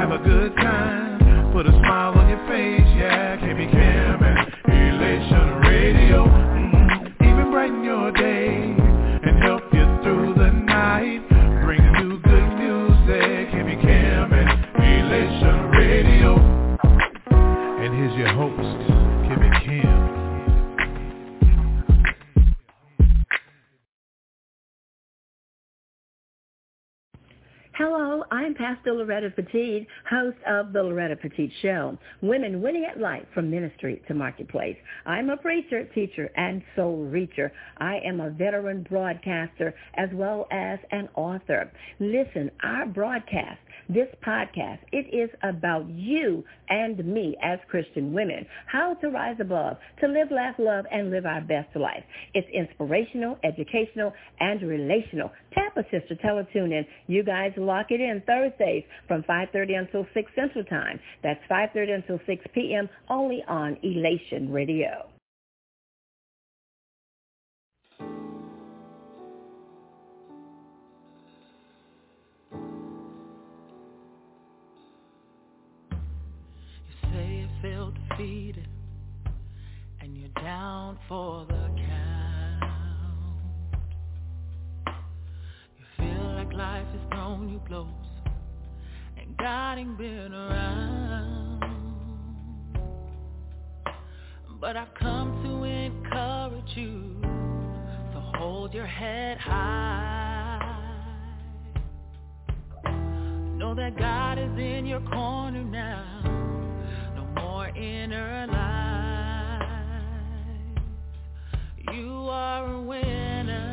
have a good time, put a smile on your face, yeah, can't be Kim and Elation Radio. Even brighten your day and help you through the night. Bring you good music, can't be Kim and Elation Radio. And here's your host, Kim and Kim. Hello, I'm Pastor Loretta Petit, host of The Loretta Petit Show, Women Winning at Life from Ministry to Marketplace. I'm a preacher, teacher, and soul reacher. I am a veteran broadcaster as well as an author. Listen, our broadcast, this podcast, it is about you and me as Christian women, how to rise above, to live, laugh, love, and live our best life. It's inspirational, educational, and relational. Tap a sister, tell her, tune in. You guys lock it in Thursdays from 5:30 until 6 Central Time. That's 5:30 until 6 p.m. only on Elation Radio. You say you feel defeated and you're down for the count. Feel like life has thrown you blows and God ain't been around. But I've come to encourage you, so hold your head high. Know that God is in your corner now, no more inner lies. You are a winner,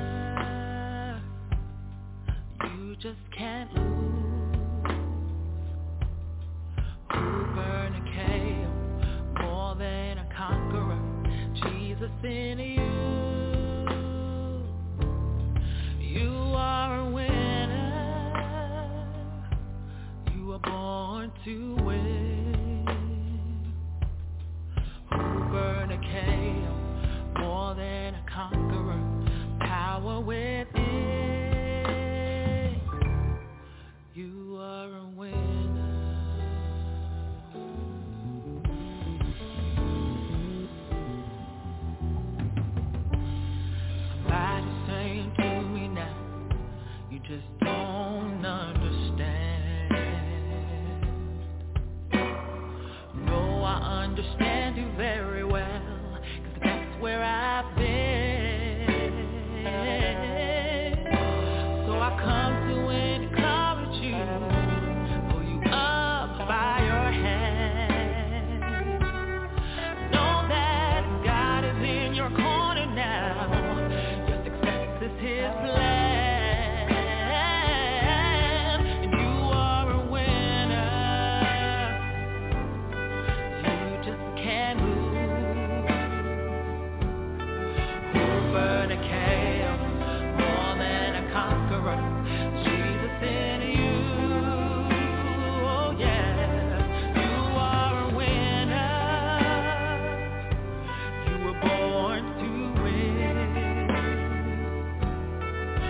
just can't lose. Who burn a KO, more than a conqueror, Jesus in you. You are a winner, you were born to win. Who burn a KO, more than a conqueror, power within. You are a winner. Somebody's saying to me now, you just don't understand. No, I understand you very well, 'cause that's where I've been. So I come to encourage you, pull you up by your hand. Know that God is in your corner now. Your success is His plan, and you are a winner. You just can't lose. Who burn a chaos, more than a conqueror. Jesus in you, oh yeah, you are a winner. You were born to win.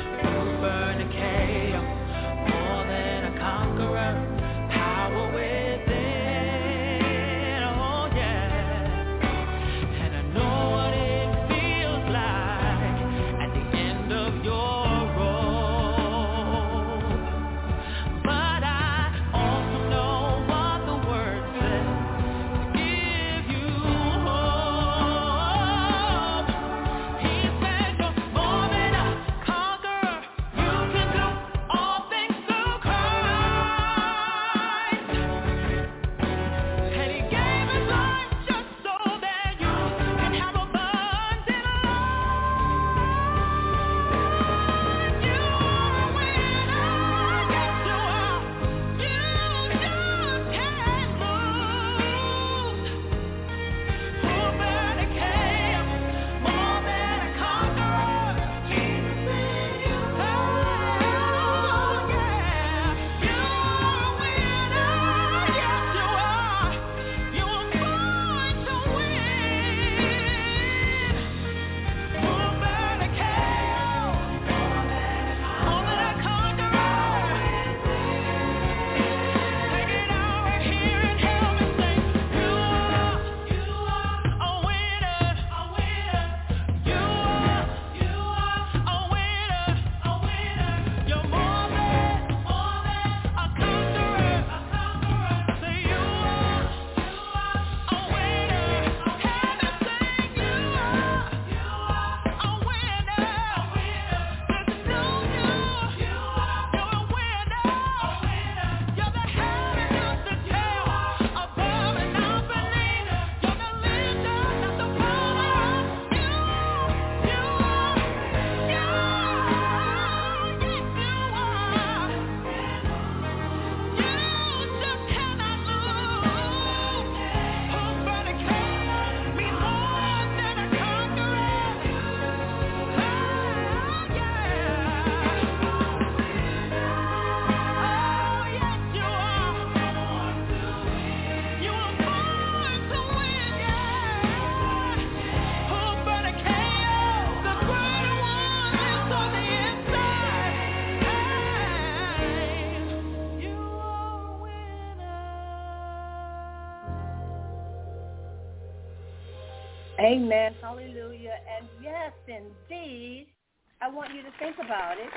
Amen. Hallelujah. And yes, indeed, I want you to think about it.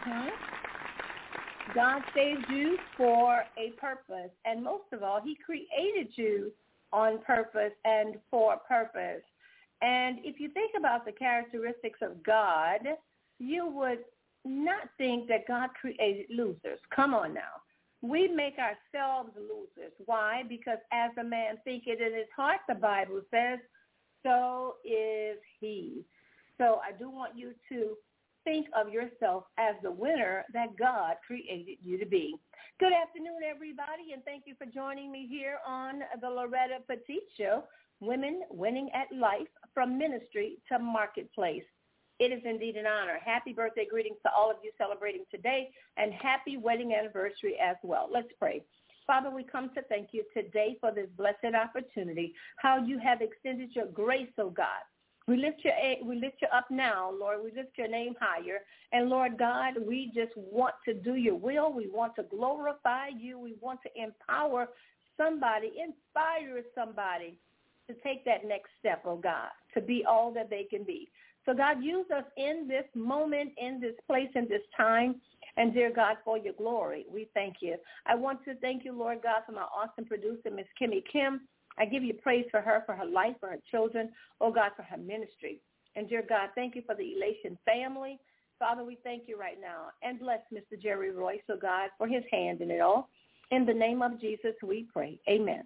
God saved you for a purpose. And most of all, he created you on purpose and for a purpose. And if you think about the characteristics of God, you would not think that God created losers. Come on now. We make ourselves losers. Why? Because as a man thinketh in his heart, the Bible says, so is he. So I do want you to think of yourself as the winner that God created you to be. Good afternoon, everybody, and thank you for joining me here on the Loretta Petite Show, Women Winning at Life, from Ministry to Marketplace. It is indeed an honor. Happy birthday greetings to all of you celebrating today, and happy wedding anniversary as well. Let's pray. Father, we come to thank you today for this blessed opportunity, how you have extended your grace, oh God. We lift you up now, Lord. We lift your name higher. And, Lord God, we just want to do your will. We want to glorify you. We want to empower somebody, inspire somebody to take that next step, oh God, to be all that they can be. So, God, use us in this moment, in this place, in this time. And, dear God, for your glory, we thank you. I want to thank you, Lord God, for my awesome producer, Miss Kimmy Kim. I give you praise for her life, for her children, oh God, for her ministry. And, dear God, thank you for the Elation family. Father, we thank you right now. And bless Mr. Jerry Royce, oh God, for his hand in it all. In the name of Jesus, we pray. Amen.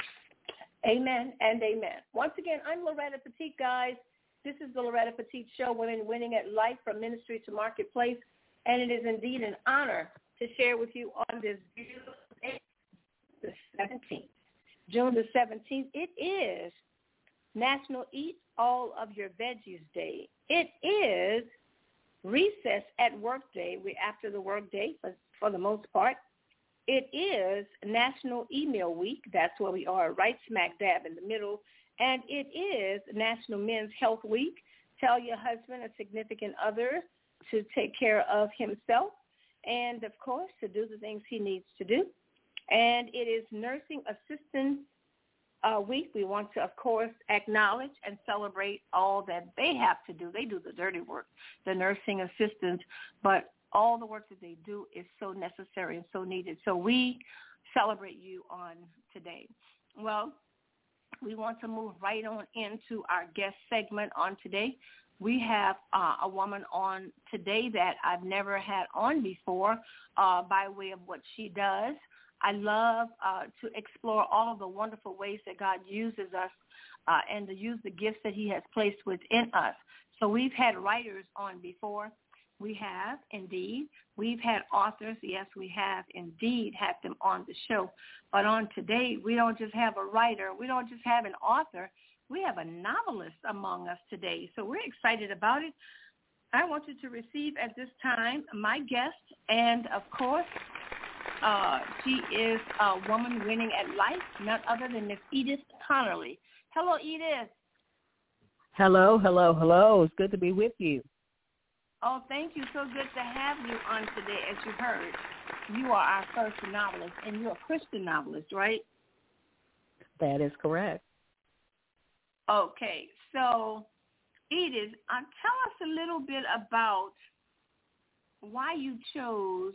Amen and amen. Once again, I'm Loretta Petite, guys. This is the Loretta Petite Show, Women Winning at Life, from Ministry to Marketplace. And it is indeed an honor to share with you on this beautiful day, the 17th. June the 17th, it is National Eat All of Your Veggies Day. It is Recess at Work Day. We're after the work day for the most part. It is National Email Week. That's where we are, right smack dab in the middle. And it is National Men's Health Week. Tell your husband, a significant other, to take care of himself and, of course, to do the things he needs to do. And it is Nursing Assistance Week. We want to, of course, acknowledge and celebrate all that they have to do. They do the dirty work, the nursing assistants, but all the work that they do is so necessary and so needed. So we celebrate you on today. Well, we want to move right on into our guest segment on today. We have a woman on today that I've never had on before by way of what she does. I love to explore all of the wonderful ways that God uses us and to use the gifts that he has placed within us. So we've had writers on before. We have, indeed. We've had authors. Yes, we have, indeed, had them on the show. But on today, we don't just have a writer. We don't just have an author. We have a novelist among us today. So we're excited about it. I want you to receive at this time my guest, and, of course, she is a woman winning at life, none other than Miss Edith Connerly. Hello, Edith. Hello, hello, hello. It's good to be with you. Oh, thank you. So good to have you on today. As you heard, you are our first novelist, and you're a Christian novelist, right? That is correct. Okay. So, Edith, tell us a little bit about why you chose,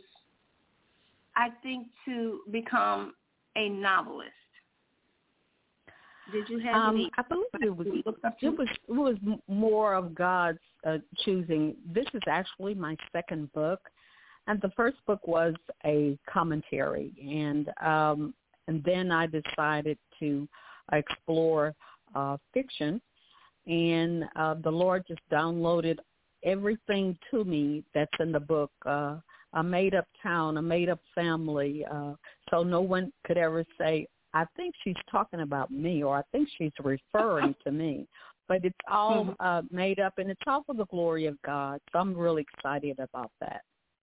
I think, to become a novelist. Did you have any? I believe it was more of God's choosing. This is actually my second book, and the first book was a commentary, and then I decided to explore fiction, and the Lord just downloaded everything to me that's in the book. A made-up town, a made-up family, so no one could ever say, I think she's talking about me, or I think she's referring to me. But it's all made up, and it's all for the glory of God. So I'm really excited about that.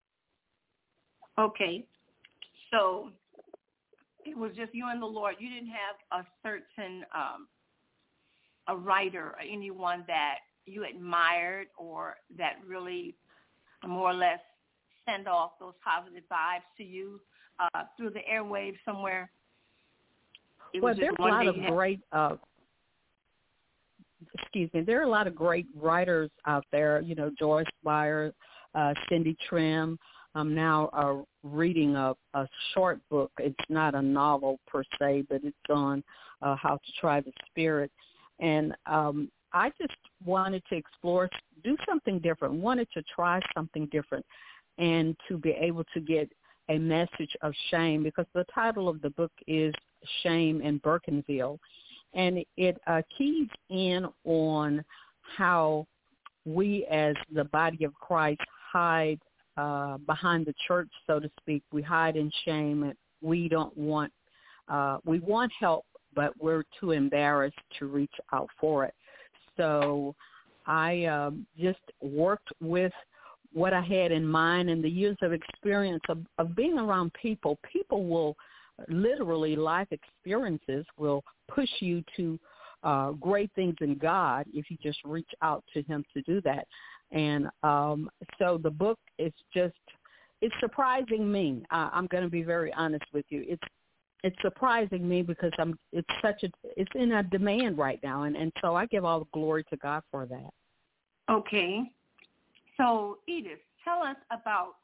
Okay. So it was just you and the Lord. You didn't have a certain a writer or anyone that you admired or that really more or less send off those positive vibes to you through the airwaves somewhere? Well, there's a lot of great there are a lot of great writers out there, Joyce Meyer, Cindy Trim. I'm now reading a short book. It's not a novel per se, but it's on how to try the spirit. And I just wanted to explore, do something different, wanted to try something different, and to be able to get a message of shame, because the title of the book is Shame in Birkenville. And it keys in on how we as the body of Christ hide behind the church, so to speak. We hide in shame, and we want help, but we're too embarrassed to reach out for it. So I just worked with what I had in mind and the years of experience of being around people. People will literally, life experiences will push you to great things in God if you just reach out to him to do that. And so the book is just, it's surprising me. I'm going to be very honest with you. It's surprising me because it's in a demand right now. And so I give all the glory to God for that. Okay. So Edith, tell us about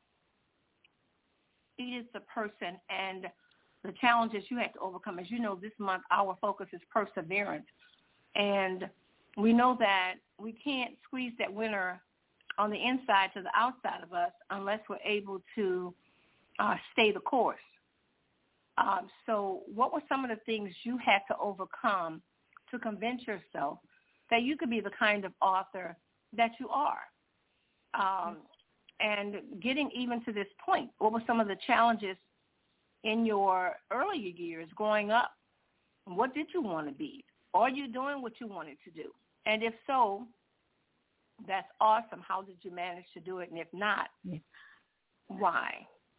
Edith the person and the challenges you had to overcome. As you know, this month our focus is perseverance. And we know that we can't squeeze that winner on the inside to the outside of us unless we're able to stay the course. So what were some of the things you had to overcome to convince yourself that you could be the kind of author that you are? And getting even to this point, what were some of the challenges in your earlier years growing up? What did you want to be? Are you doing what you wanted to do? And if so, that's awesome. How did you manage to do it? And if not, why?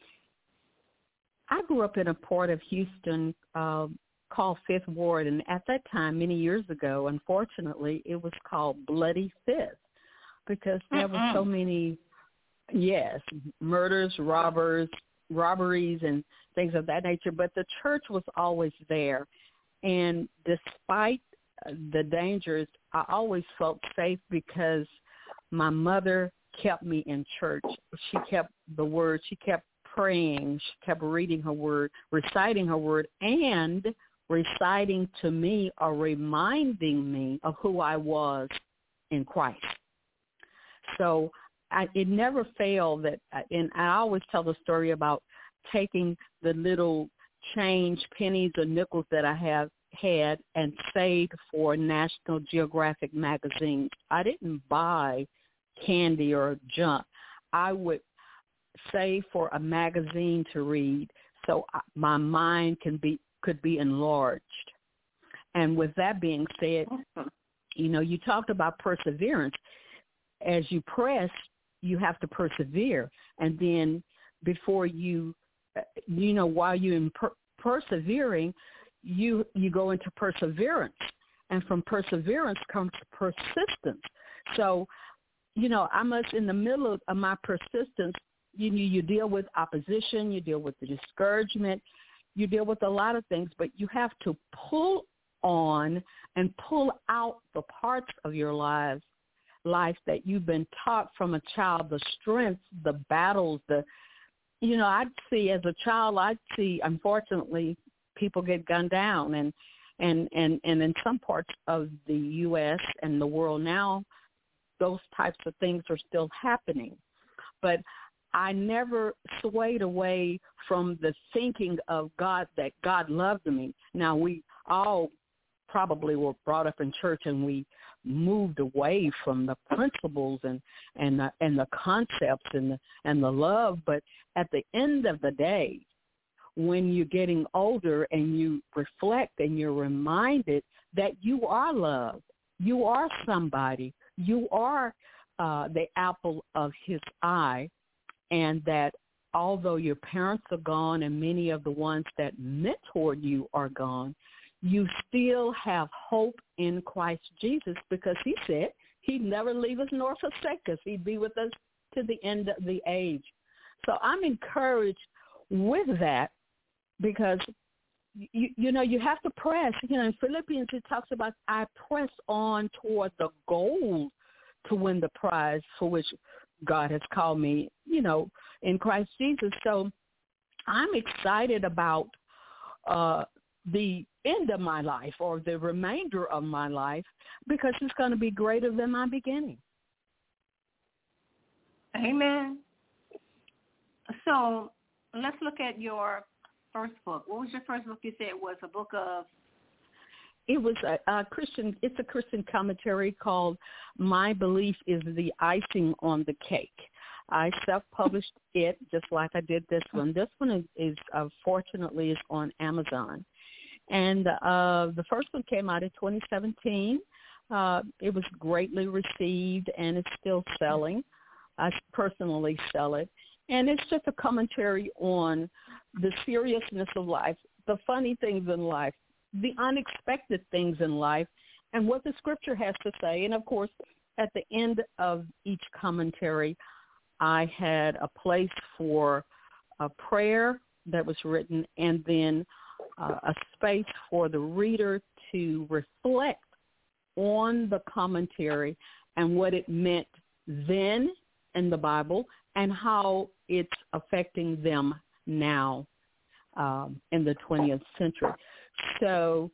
I grew up in a part of Houston called Fifth Ward, and at that time, many years ago, unfortunately, it was called Bloody Fifth because there were so many, murders, robberies, and things of that nature. But the church was always there, and despite the dangers, I always felt safe because my mother kept me in church. She kept the word. She kept praying. She kept reading her word, reciting her word, and reciting to me or reminding me of who I was in Christ. So it never failed that, and I always tell the story about taking the little change pennies or nickels that I have had and saved for National Geographic magazine. I didn't buy candy or junk. I would save for a magazine to read so my mind could be enlarged. And with that being said, you talked about perseverance. As you press, you have to persevere. And then before while you're persevering, you go into perseverance. And from perseverance comes persistence. So, I must, in the middle of my persistence, you deal with opposition, you deal with the discouragement, you deal with a lot of things, but you have to pull on and pull out the parts of your life that you've been taught from a child, the strengths, the battles, I'd see as a child, unfortunately, people get gunned down, and in some parts of the U.S. and the world now, those types of things are still happening. But I never swayed away from the thinking of God, that God loved me. Now, we all probably were brought up in church, and we moved away from the principles and the concepts and the love. But at the end of the day, when you're getting older and you reflect and you're reminded that you are loved, you are somebody, you are the apple of his eye, and that although your parents are gone and many of the ones that mentored you are gone, you still have hope in Christ Jesus, because he said he'd never leave us nor forsake us. He'd be with us to the end of the age. So I'm encouraged with that, because you have to press. In Philippians, it talks about, I press on toward the goal to win the prize for which God has called me, in Christ Jesus. So I'm excited about the end of my life, or the remainder of my life, because it's going to be greater than my beginning. Amen. So let's look at your first book. What was your first book? You said it was a book of? It was a Christian. It's a Christian commentary called "My Belief is the Icing on the Cake." I self-published it, just like I did this one. This one is fortunately is on Amazon, and the first one came out in 2017. It was greatly received, and it's still selling. I personally sell it, and it's just a commentary on the seriousness of life, the funny things in life, the unexpected things in life, and what the Scripture has to say. And, of course, at the end of each commentary, I had a place for a prayer that was written, and then a space for the reader to reflect on the commentary and what it meant then in the Bible and how it's affecting them now in the 20th century. So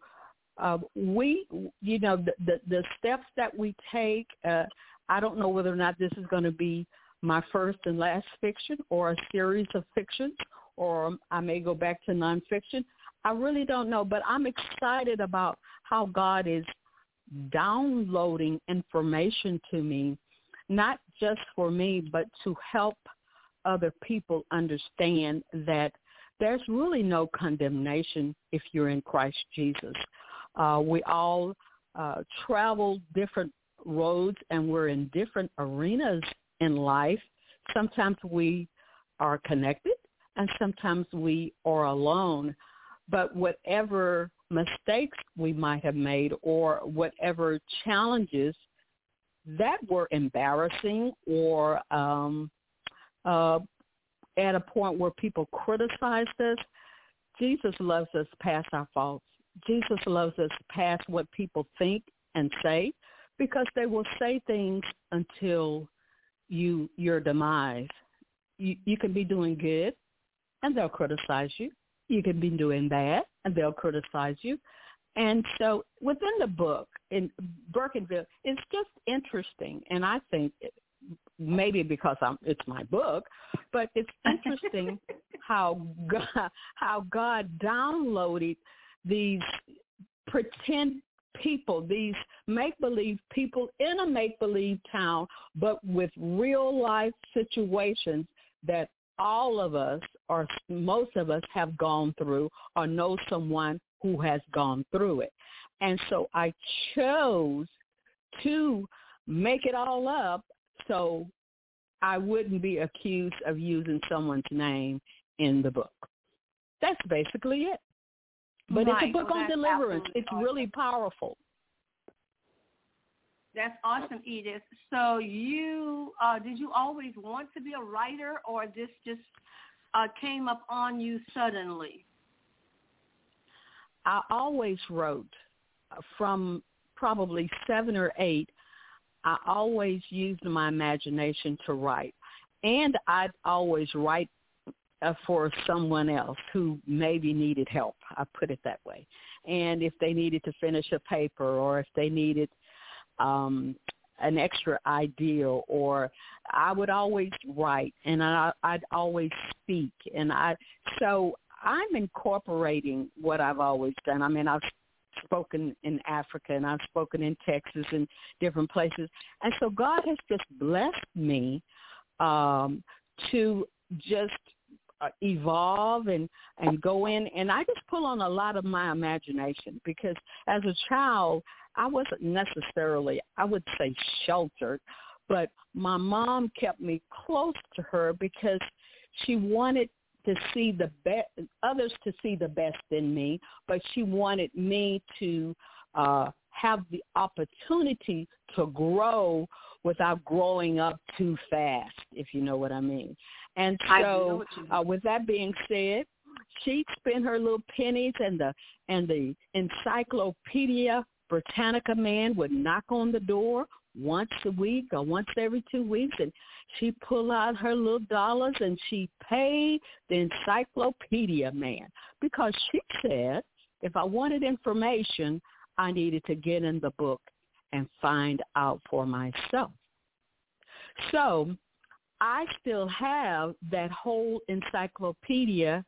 the steps that we take, I don't know whether or not this is going to be my first and last fiction or a series of fictions, or I may go back to nonfiction. I really don't know, but I'm excited about how God is downloading information to me, not just for me, but to help other people understand that there's really no condemnation if you're in Christ Jesus. We all travel different roads, and we're in different arenas in life. Sometimes we are connected, and sometimes we are alone. But whatever mistakes we might have made, or whatever challenges that were embarrassing, or at a point where people criticized us, Jesus loves us past our faults. Jesus loves us past what people think and say, because they will say things until your demise. You can be doing good, and they'll criticize you. You can be doing bad, and they'll criticize you. And so within the book, in Birkenville, it's just interesting, and I think maybe because it's my book, but it's interesting how God downloaded these pretend people, these make-believe people in a make-believe town, but with real-life situations that all of us, or most of us, have gone through or know someone who has gone through it. And so I chose to make it all up so I wouldn't be accused of using someone's name in the book. That's basically it. But right. It's a book on deliverance. It's awesome. Really powerful. That's awesome, Edith. So you did you always want to be a writer, or this just came up on you suddenly? I always wrote. From probably 7 or 8, I always used my imagination to write. And I'd always write for someone else who maybe needed help. I put it that way. And if they needed to finish a paper, or if they needed an extra idea, or I would always write, and I'd always speak. So I'm incorporating what I've always done. I mean, I've spoken in Africa, and I've spoken in Texas and different places. And so God has just blessed me to just evolve and go in. And I just pull on a lot of my imagination, because as a child, I wasn't necessarily, I would say, sheltered, but my mom kept me close to her because she wanted to see the best, others to see the best in me, but she wanted me to have the opportunity to grow without growing up too fast, if you know what I mean. And so with that being said, she'd spend her little pennies, and the Encyclopedia Britannica man would knock on the door once a week or once every 2 weeks, and she'd pull out her little dollars and she'd pay the Encyclopedia man, because she said if I wanted information, I needed to get in the book and find out for myself. So I still have that whole encyclopedia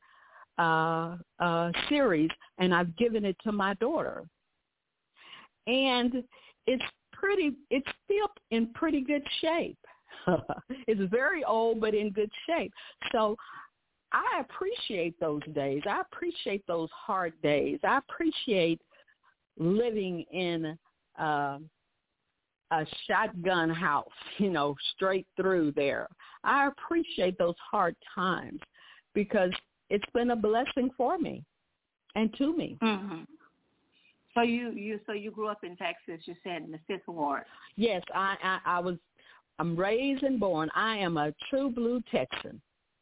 series, and I've given it to my daughter. And it's still in pretty good shape. It's very old, but in good shape. So I appreciate those days. I appreciate those hard days. I appreciate living in a shotgun house, straight through there. I appreciate those hard times because it's been a blessing for me and to me. Mm-hmm. So you grew up in Texas, you said, in the 5th Ward. Yes, I'm raised and born. I am a true blue Texan.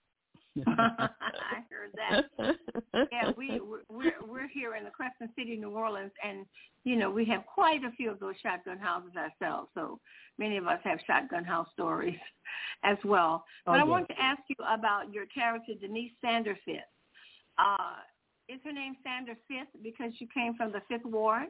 I heard that. Yeah, we're here in the Crescent City, New Orleans, and we have quite a few of those shotgun houses ourselves. So many of us have shotgun house stories as well. But I want to ask you about your character, Denise Sanderford. Is her name Sanderford because you came from the 5th Ward?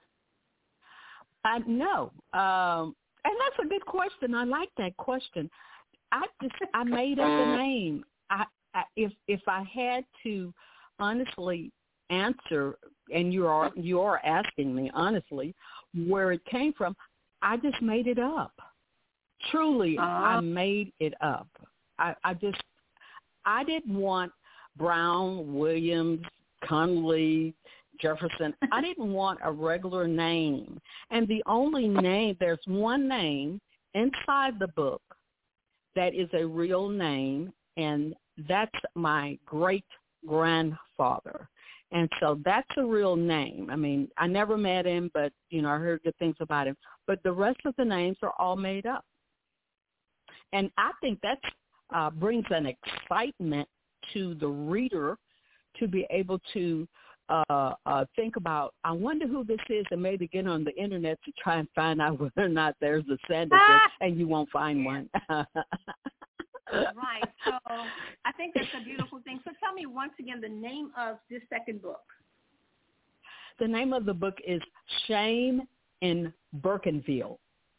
No. And that's a good question. I like that question. I made up the name. If I had to honestly answer, and you are asking me honestly where it came from, I just made it up. Truly, I made it up. I didn't want Brown, Williams, Conley, Jefferson. I didn't want a regular name. And the only name, there's one name inside the book that is a real name, and that's my great-grandfather. And so that's a real name. I mean, I never met him, but, I heard good things about him. But the rest of the names are all made up. And I think that brings an excitement to the reader to be able to think about, I wonder who this is, and maybe get on the Internet to try and find out whether or not there's a Sanderford, and you won't find one. Right. So I think that's a beautiful thing. So tell me once again the name of this second book. The name of the book is Shame in Birkenville.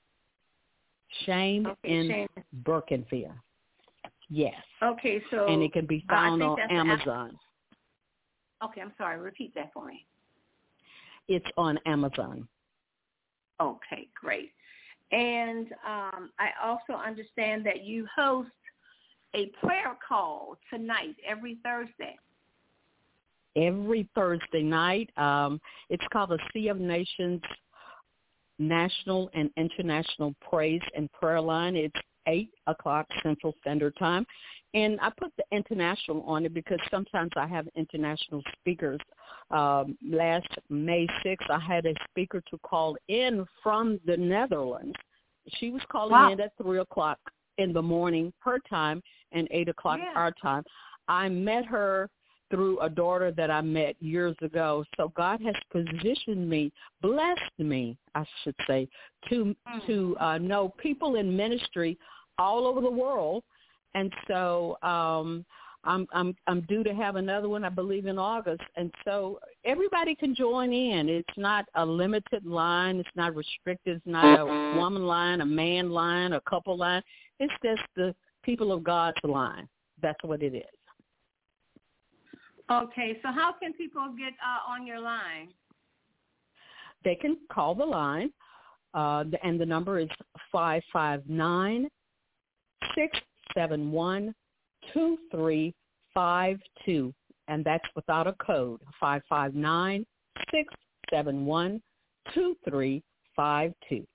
Shame in Birkenville. Yes. Okay, so... And it can be found on Amazon. Okay, I'm sorry. Repeat that for me. It's on Amazon. Okay, great. And I also understand that you host a prayer call tonight, every Thursday. Every Thursday night. It's called the Sea of Nations National and International Praise and Prayer Line. It's 8 o'clock Central Standard Time. And I put the international on it because sometimes I have international speakers. Last May 6th, I had a speaker to call in from the Netherlands. She was calling in at 3 o'clock in the morning her time and 8 o'clock our time. I met her through a daughter that I met years ago. So God has positioned me, blessed me, I should say, to know people in ministry all over the world. And so I'm due to have another one, I believe, in August. And so everybody can join in. It's not a limited line. It's not restricted. It's not a woman line, a man line, a couple line. It's just the people of God's line. That's what it is. Okay, so how can people get on your line? They can call the line, and the number is 559-671-2352, and that's without a code, 559-671-2352.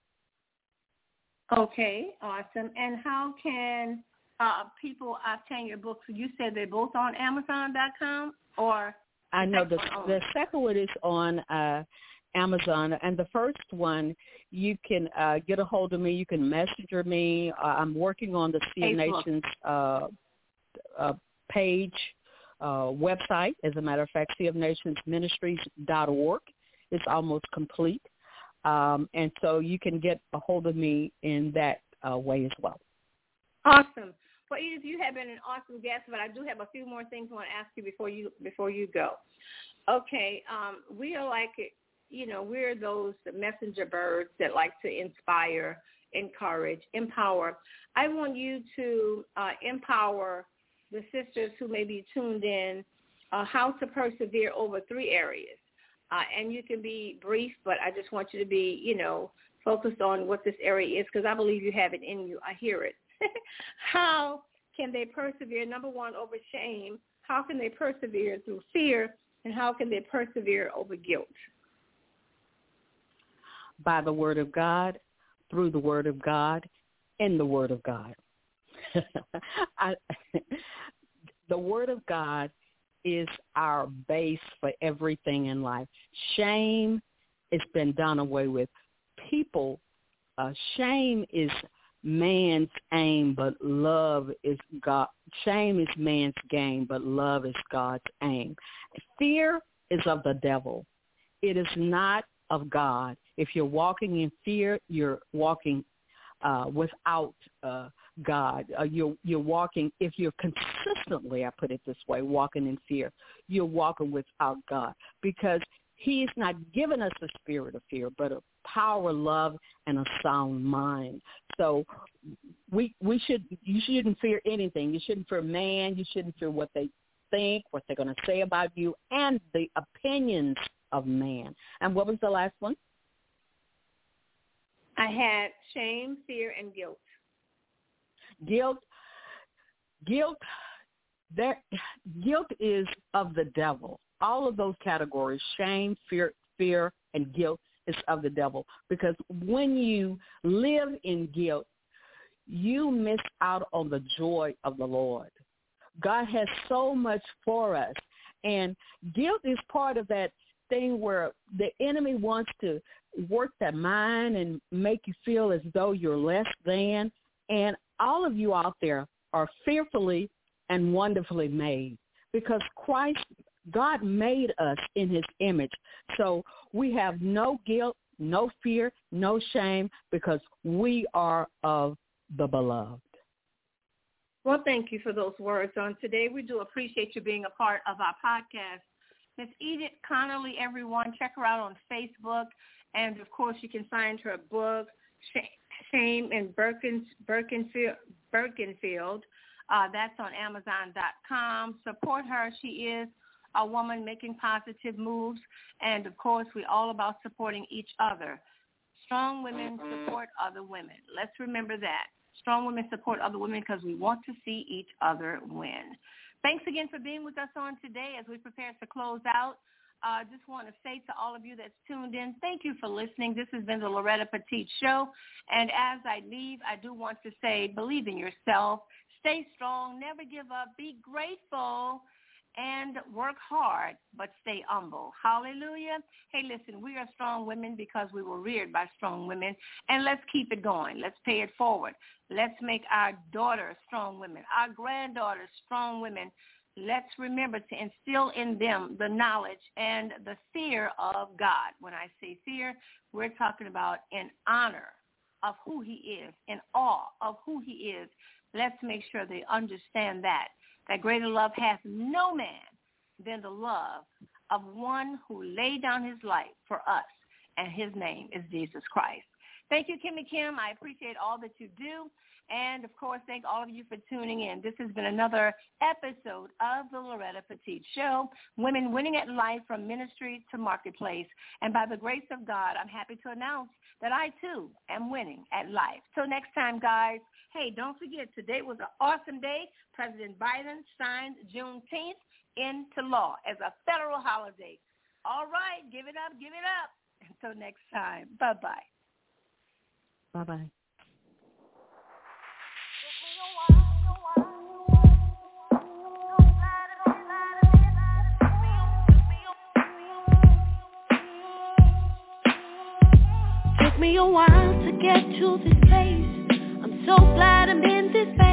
Okay, awesome. And how can people obtain your books? You said they're both on Amazon.com, or? I know the second one is on Amazon, and the first one, you can get a hold of me. You can messenger me. I'm working on the Sea of Nations page website. As a matter of fact, seaofnationsministries.org. It's almost complete. And so you can get a hold of me in that way as well. Awesome. Well, Edith, you have been an awesome guest, but I do have a few more things I want to ask you before you go. Okay, we are like, we're those messenger birds that like to inspire, encourage, empower. I want you to empower the sisters who may be tuned in how to persevere over 3 areas. And you can be brief, but I just want you to be, focused on what this area is, because I believe you have it in you. I hear it. How can they persevere, number 1, over shame? How can they persevere through fear? And how can they persevere over guilt? By the word of God, through the word of God, in the word of God. The word of God is our base for everything in life. Shame has been done away with. Shame is man's aim, but love is God. Shame is man's game, but love is God's aim. Fear is of the devil. It is not of God. If you're walking in fear, you're walking without God. You're walking, if you're consistently, I put it this way, walking in fear, you're walking without God, because He's not given us a spirit of fear, but a power, love, and a sound mind. So you shouldn't fear anything. You shouldn't fear man. You shouldn't fear what they think, what they're going to say about you, and the opinions of man. And what was the last one? I had shame, fear, and guilt. Guilt is of the devil. All of those categories, shame, fear, and guilt, is of the devil. Because when you live in guilt, you miss out on the joy of the Lord. God has so much for us. And guilt is part of that thing where the enemy wants to work that mind and make you feel as though you're less than. And all of you out there are fearfully and wonderfully made, because God made us in His image. So we have no guilt, no fear, no shame, because we are of the beloved. Well, thank you for those words on today. We do appreciate you being a part of our podcast. Miss Edith Connolly, everyone, check her out on Facebook. And, of course, you can find her book, Shame in Birkenfield. That's on Amazon.com. Support her. She is a woman making positive moves. And, of course, we're all about supporting each other. Strong women support other women. Let's remember that. Strong women support other women because we want to see each other win. Thanks again for being with us on today as we prepare to close out. I just want to say to all of you that's tuned in, thank you for listening. This has been the Loretta Petite Show. And as I leave, I do want to say, believe in yourself, stay strong, never give up, be grateful, and work hard, but stay humble. Hallelujah. Hey, listen, we are strong women because we were reared by strong women, and let's keep it going. Let's pay it forward. Let's make our daughters strong women, our granddaughters strong women. Let's remember to instill in them the knowledge and the fear of God. When I say fear, we're talking about in honor of who He is, in awe of who He is. Let's make sure they understand that greater love hath no man than the love of one who laid down his life for us, and His name is Jesus Christ. Thank you, Kimmy Kim. I appreciate all that you do. And, of course, thank all of you for tuning in. This has been another episode of the Loretta Petite Show, Women Winning at Life from Ministry to Marketplace. And by the grace of God, I'm happy to announce that I, too, am winning at life. Till next time, guys. Hey, don't forget, today was an awesome day. President Biden signed Juneteenth into law as a federal holiday. All right, give it up, give it up. Until next time, bye-bye. Bye-bye. Took me a while to get to this place. I'm so glad I'm in this space.